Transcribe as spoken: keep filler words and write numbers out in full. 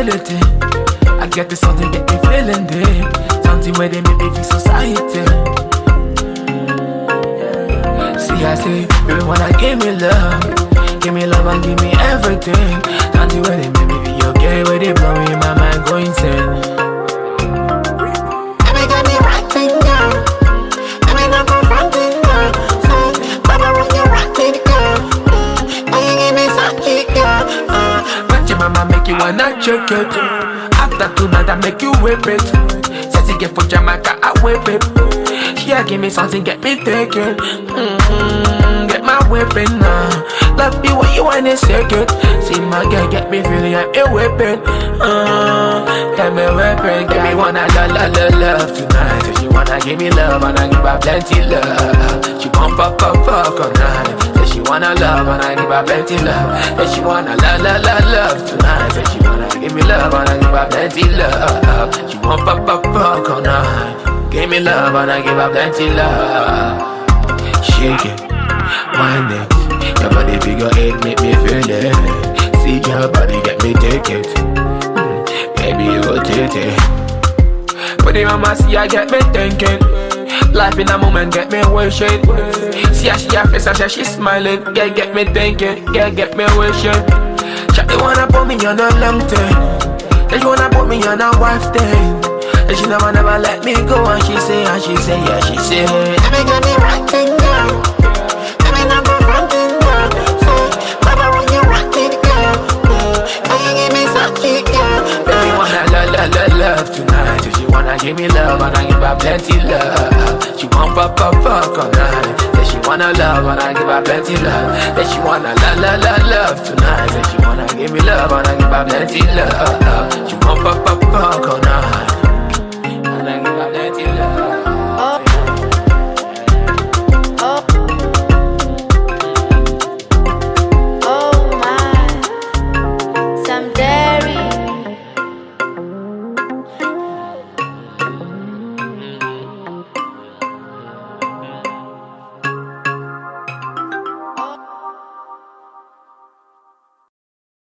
possibility. I get to something that me feeling deep. Something where they make me feel society. See, I say, baby, wanna give me love. Give me love and give me everything. Something where they make me feel okay. Where they blow me in my mind, go insane. Baby, got me rocking, girl. Baby, not confronting, girl. Say, Baba, when you rocking, girl. When you give me something, girl. But your mama make you wanna check it. After tonight, I make you whip it. Says you get for Jamaica, I whip it. Yeah, give me something, get me thinking. Mm-hmm, get my whipping now. Love you when you want to second. See my girl, get me feeling like a whipping. Uh, get me whipping, give me wanna la la la love tonight. Say she wanna give me love and I give her plenty love. She want fuck fuck fuck all night. Say she wanna love and I give her plenty love. Say she wanna la la la love tonight. Say she wanna give me love and I give her plenty love. She want fuck fuck fuck all night. Give me love and I give her plenty love. Shake it, wind it. Your body figure eight make me feel it. See your body get me take it. mm, Baby you rotate it. But the mama see I get me thinking. Life in a moment get me wishing. See how she a face and she smiling. Get get me thinking, get get me wishing. She wanna put me on a long thing. She wanna put me on a wife thing. And she never, never let me go. And she say, and she say, yeah, she say, baby, got me rocking, girl. Baby, not confronting, girl. Say, Baba, when you rocking, girl. When you give me something, girl. Baby, wanna love, love, love, love tonight. She wanna give me love and I give her plenty love. She want fuck, fuck, fuck all night. Say she wanna love and I give her plenty love. Say she wanna love, love, love, love tonight. Say she wanna give me love and I give her plenty love. She want fuck, fuck, fuck all night.